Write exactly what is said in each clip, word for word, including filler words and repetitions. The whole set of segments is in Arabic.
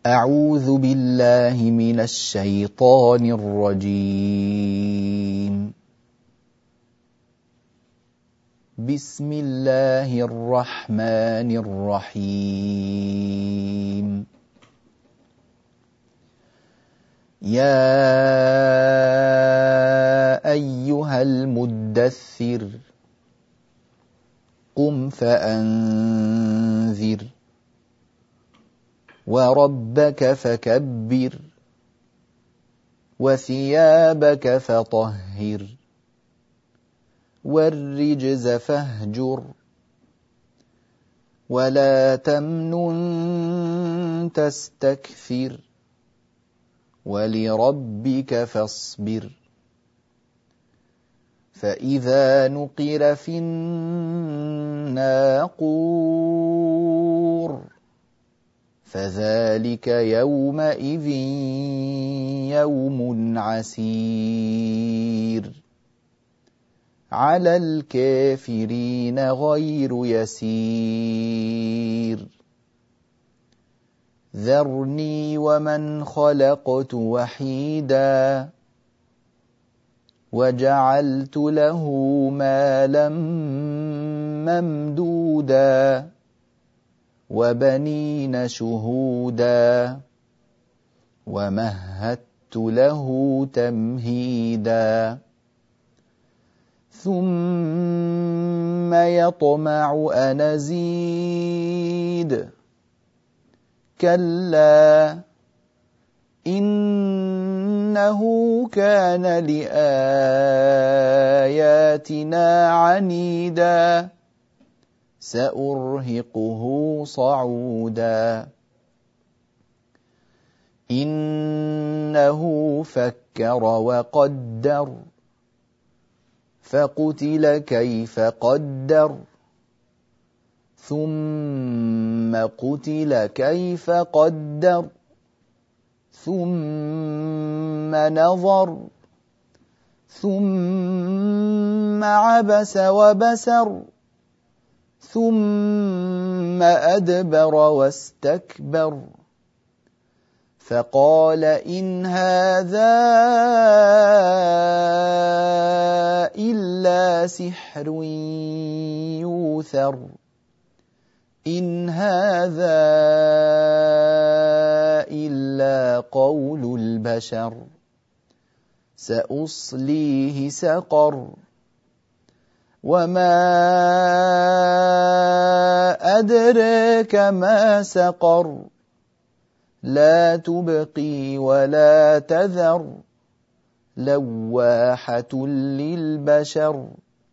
أعوذ بالله من الشيطان الرجيم. بسم الله الرحمن الرحيم. يا أيها المدثر قم فأنذر وربك فكبر وثيابك فطهر والرجز فاهجر ولا تمنن تستكثر ولربك فاصبر فإذا نقر في الناقور فذلك يومئذ يوم عسير على الكافرين غير يسير ذرني ومن خلقت وحيدا وجعلت له مالا ممدودا وبنين شهودا ومهدت له تمهيدا ثم يطمع أن أزيد كلا إنه كان لآياتنا عنيدا سأرهقه صعودا إنه فكر وقدر فقتل كيف قدر ثم قتل كيف قدر ثم نظر ثم عبس وبسر ثم أدبر واستكبر فقال إن هذا إلا سحر يوثر إن هذا إلا قول البشر سأصليه سقر وما أدريك ما سقر لا تبقي ولا تذر لواحة للبشر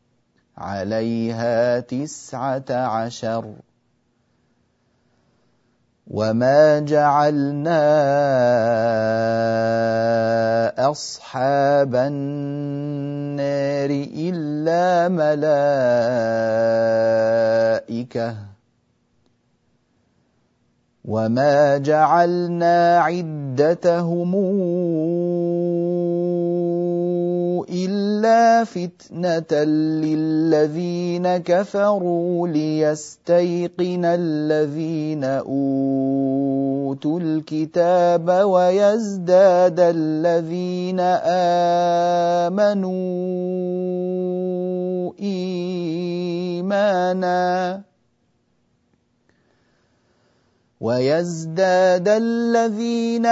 عليها تسعة عشر وما جعلنا أصحاب النار إلا ملائكة وما جعلنا عدتهم إلا فتنة للذين كفروا ليستيقن الذين أوتوا الكتاب ويزداد الذين آمنوا إيمانا ويزداد الذين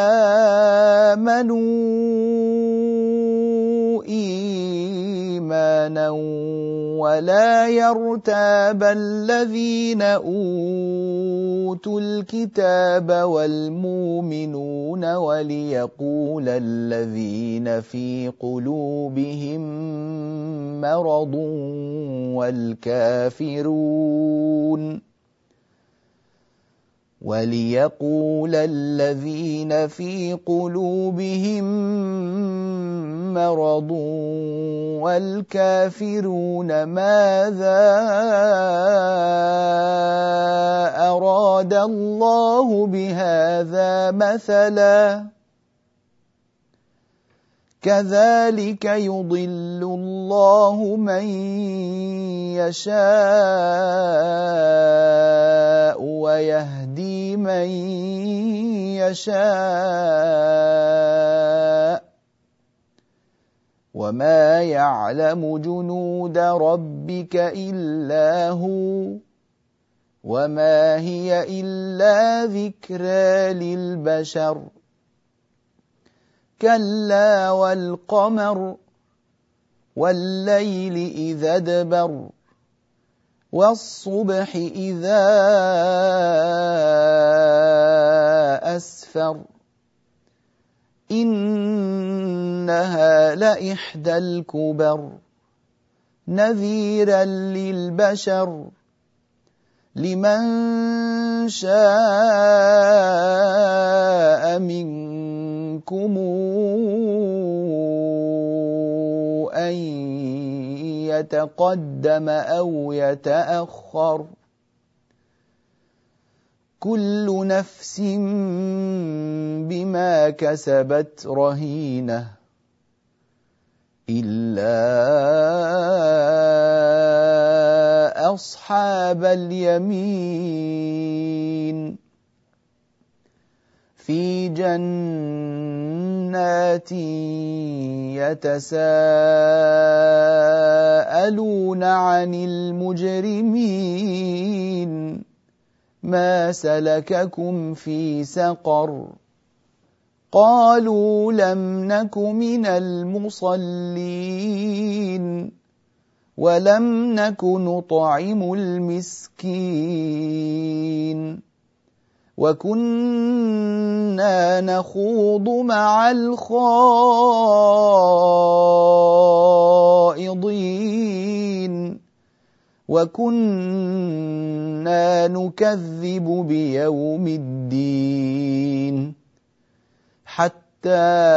آمنوا إيمانا ولا يرتاب الذين أوتوا الكتاب والمؤمنون وليقول الذين في قلوبهم مرض والكافرون وليقول الذين في قلوبهم مرض والكافرون ماذا أراد الله بهذا مثلا كذلك يضل الله من يشاء ويهدي من يشاء وما يعلم جنود ربك إلا هو وما هي إلا ذكرى للبشر كلا والقمر والليل إذا ادبر والصبح إذا أسفر إنها لإحدى الكبر نذيرا للبشر لمن شاء منكم أن يتقدم أو يتأخر كل نفس بما كسبت رهينة إلا أصحاب اليمين في جنات يتساءلون عن المجرمين ما سلككم في سقر قالوا لم نك من المصلين ولم نك نطعم المسكين وكنا نخوض مع الخائضين وكنا نكذب بيوم الدين حتى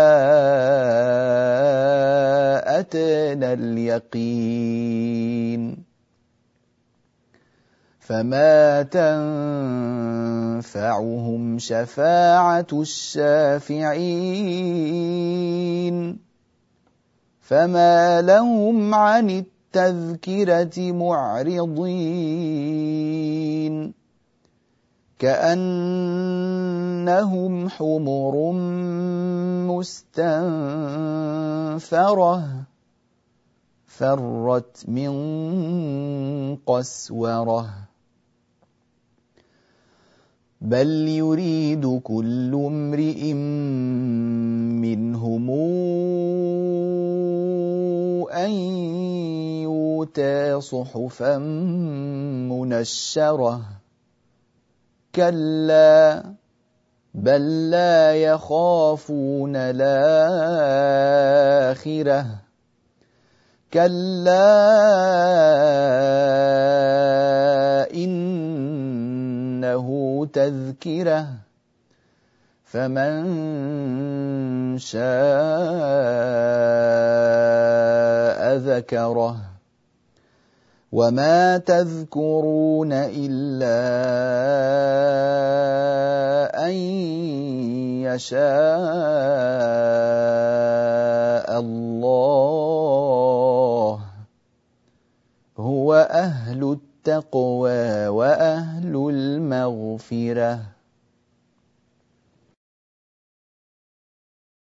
أتانا اليقين فما تنفعهم شفاعة الشافعين فما لهم عن التذكرة معرضين كأنهم حمر مستنفرة فرت من قسورة بل يريد كل امرئ منهم أن يؤتى صحفا منشرة كلا بل لا يخافون الآخرة كلا إنه تذكرة فمن شاء ذكره وما تذكرون إلا أن يشاء الله هو أهل التقوى وأهل المغفرة.